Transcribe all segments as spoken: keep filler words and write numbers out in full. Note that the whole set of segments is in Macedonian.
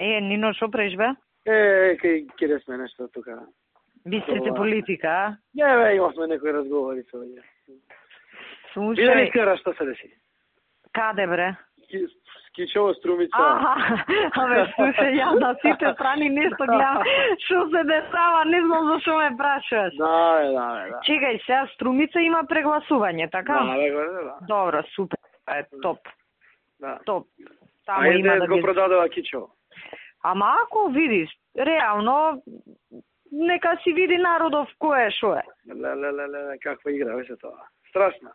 Е, Нино, шо преш бе? Е, кај киде сме нешто тука. Бистрите политика, а? Не, бе, имавме некои разговори со овие. Слушај... Виде ли вчера што се деси? Каде, бре? Скичево, Струмица. Аха, абе, слушај, ја на сите страни нешто гледам, шо се десава, не знам зашо ме прашуваш. Да, бе, да, бе, да. Чекај, сега Струмица има прегласување, така? Да, бе, да, да. Добро, супер, е, топ, Да. топ. Таму Ајде има да го ги... продадува Кичево. Ама ако видиш, реално, нека си види народов кој е шо е. Ле, ле, ле, ле, каква игра беше тоа. Страшна.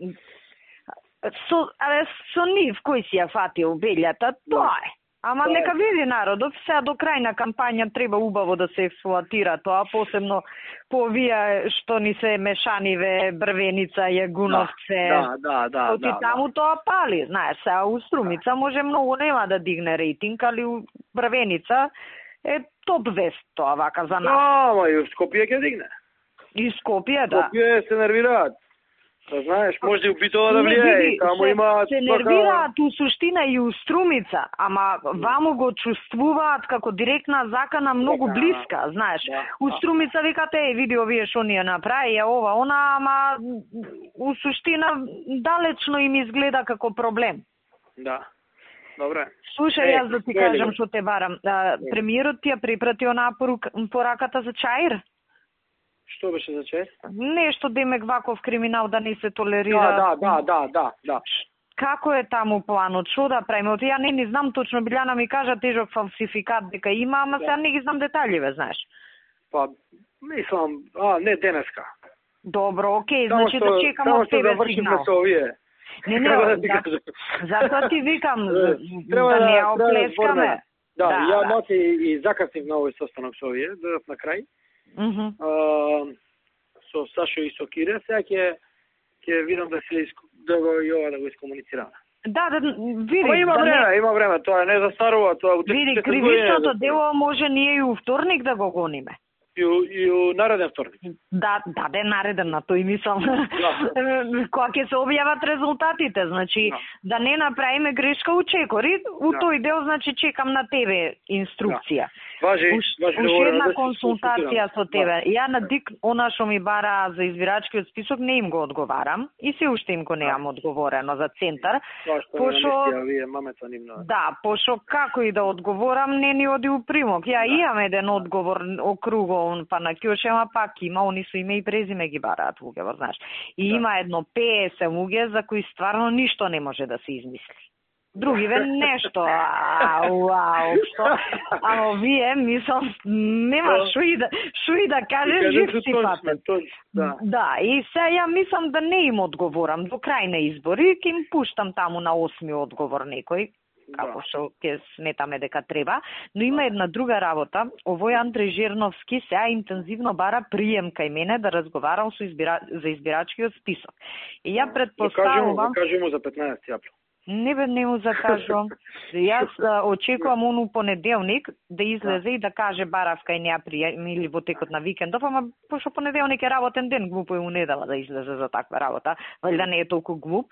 Со, абе, со нив кој си ја фатил белјата, тоа е. Ама Тоа е. нека види народов, сега до крај на кампања треба убаво да се експлоатира тоа, посебно по овие што ни се мешаниве, Брвеница, Јагуновце. Да, да, да, Оти да. таму тоа пали, знаеш, сега у Струмица може многу нема да дигне рейтинг, али у Брвеница е топ вест тоа вака за нас. Да, ама и у Скопје ќе дигне. И Скопје, да. Скопје се нервираат. Да знаеш, може и у Битола да Не, влијае, види, таму се, има се нервираат у суштина и у Струмица, ама ваму го чувствуваат како директна закана многу Така, блиска, знаеш. да, У да. Струмица викате, е, види овие што ни ја направи, е ова, она, ама у суштина далечно им изгледа како проблем. Да. Добре. Слушај, Е, јас да ти кој ли кажам го? што те барам. А, премиерот ти ја припрати онаа порука, пораката за Чаир? Што беше за чест? Нешто демек ваков криминал да не се толерира. Да, да, да, да, да, да. Како е таму планот? Што да правиме? Оти ја не ни знам точно, Билјана ми кажа тежок фалсификат дека има, ама сега не ги знам детаљиве, знаеш. Па, мислам, а, не денеска. Добро, окей, Само значи што- да чекам само од што тебе завршиме сигнал. со овие. Не, не, Треба да ти за- кажам. затоа ти викам, Треба да да- не ја треба да оплескаме. зборнеме. Да, Да, ја да. носи и закаснив на овој состанок со овие, додав на крај. Мгм. А, со Сашо и со Кире, сега ќе ќе видам да се иск... да го и ова да го искомуницираме. Да, да, види, Ама има да време, не... има време, тоа не застарува, тоа у Види, десет кривичното години е дело може ние и у вторник да го гониме. И у, и у нареден вторник. Да, даде нареден на тој мислам. Да. Кога ќе се објават резултатите, значи Да. да не направиме грешка у чекори, у Да. тој дел значи чекам на тебе инструкција. Важи, Уш, важи уш да една се консултација со консултирам. тебе. Ја на Дик, она што ми бара за избирачкиот список, не им го одговарам и се уште им го неам одговорено за центар. Тоа што Пошо- не вие мамеца нивно. Да, пошо како и да одговорам, не ни оди у примок. Ја Да. имам еден одговор округол, па на Кјоше, ама пак има, они со име и презиме ги бараат луѓе, знаеш. И Да. има едно песет луѓе за кои стварно ништо не може да се измисли. Други ве нешто, ау, ау, што? Ама вие, мислам, нема шо и да, шо и да кажеш, жив си патен. Да. Да, и се ја мислам да не им одговорам до крај на избори, ќе им пуштам таму на осми одговор некој, како што ќе сметаме дека треба, но има една друга работа. Овој Андреј Жерновски сега интензивно бара прием кај мене да разговарам со избира... за избирачкиот список. И ја предпоставувам... Да кажи му за петнаесети април. Не бе, не му закажувам. Јас а, очекувам ону понеделник да излезе и да каже барав кај неа прием или во текот на викендов, ама пошто понеделник е работен ден, глупо е у недела да излезе за таква работа, валјда не е толку глуп.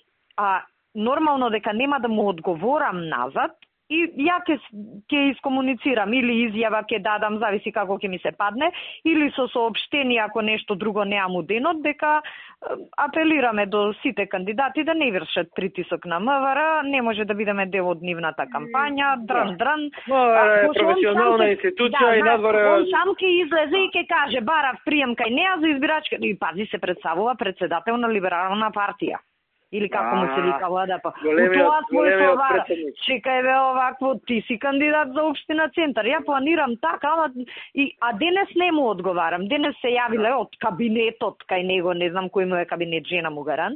А нормално дека нема да му одговорам назад и ја ќе ќе искомуницирам или изјава ќе дадам, зависи како ќе ми се падне, или со соопштение ако нешто друго неам у денот, дека апелираме до сите кандидати да не вршат притисок на МВР, не може да бидеме дел од нивната кампања, дран дран. е професионална институција и надвор Он сам ќе излезе и ќе каже барав прием кај неа за избирачка и пази се представува председател на либерална партија. Или како му се вика владата. Големиот, големиот претседник. Чекај бе овакво, ти си кандидат за општина Центар. Ја планирам така, ама и а денес не му одговарам. Денес се јавиле од кабинетот кај него, не знам кој му е кабинет, жена му гарант.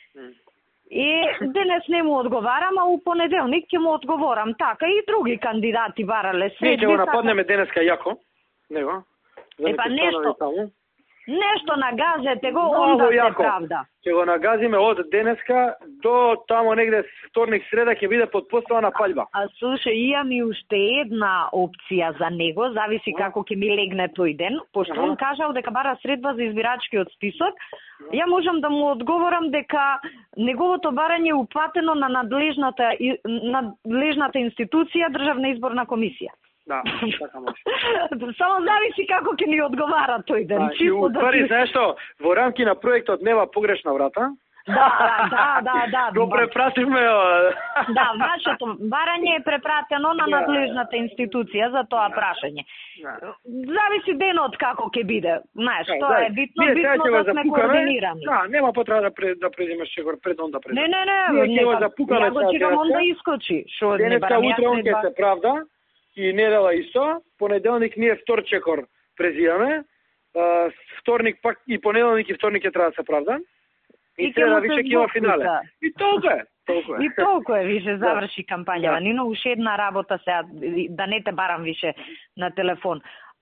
И денес не му одговарам, а у понеделник ќе му одговорам така и други кандидати барале Ние ќе средби. го нападнеме денеска јако. Него. Е па нешто. Нешто нагазете го, Много онда се јако. правда. Ќе го нагазиме од денеска до тамо негде вторник среда ќе биде подпоставена паљба. А слушај, имам и уште една опција за него, зависи како ќе ми легне тој ден, пошто Аха. он кажал дека бара средба за избирачкиот список. Ја можам да му одговорам дека неговото барање е упатено на надлежната и- надлежната институција Државна изборна комисија. Да, така може. Само зависи како ќе ни одговара тој ден. Да, и чисто да уствари, ти- знаеш што, во рамки на проектот нема погрешна врата. Да, да, да, да. Го да. препративме. Да, вашето барање е препратено на Да. надлежната институција за тоа прашање. Да. Зависи денот како ќе биде. Знаеш, Да, тоа да. е битно, Ние сега битно ќе го да сме запукаме. координирани. Да, нема потреба да пред, да преземеш чекор пред он да преземеш. Не, не, Ние не, ќе го нека- запукаме ја го сега чекам он да денеска. искочи. Шо не Денеска барам утре он јас ќе средба. се правда и недела исто. Понеделник ние втор чекор презираме. А, вторник пак и понеделник и вторник ќе треба да се правда. И, И ќе среда му се више ќе има сбоксуса. финале. И толку е. Толку е. И толку е, више, заврши кампањава. Да. Нино, уште една работа сега, да не те барам више на телефон.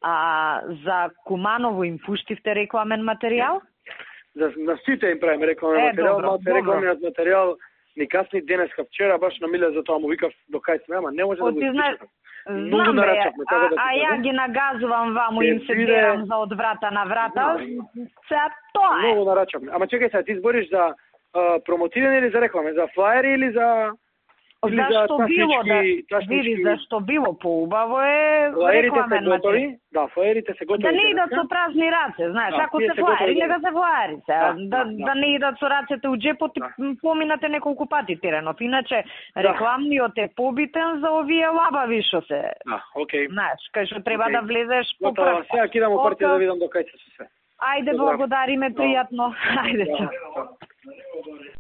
А за Куманово им пуштивте рекламен материјал? За на сите им правиме рекламен Е, материјал, добро, но добро. рекламниот материјал ни касни денеска вчера баш на Миле за тоа му викав до кај сме, ама не може да О, го ти знаеш, испишам. Многу знам бе, нарачавме, а, така да ти а ја кажам. ги нагазувам ваму, Ќе им се биде- берам за од врата на врата. Сега тоа е. Многу нарачавме. Ама чекај сега, ти збориш за а, промотивен или за рекламе, за флаери или за или за Зашто било да таснички, таснички. види зашто било поубаво е Флаерите се рекламен материјал. готови. Да, флаерите се готови. Да не идат денеска. со празни раце, знаеш, Да, ако тие се се готови флаери, нека денеска. се флаери се, Да, да, да, да, да. не идат со рацете у джепот и Да. поминате неколку пати теренот. Иначе Да. рекламниот е побитен за овие лабави што се, Да, окей. знаеш, кај што треба Окей. да влезеш по Готово. прв. Сега кидам у партија да видам до кај се се. Ајде, Добро. благодариме, пријатно. Ајде, Да, чао. да.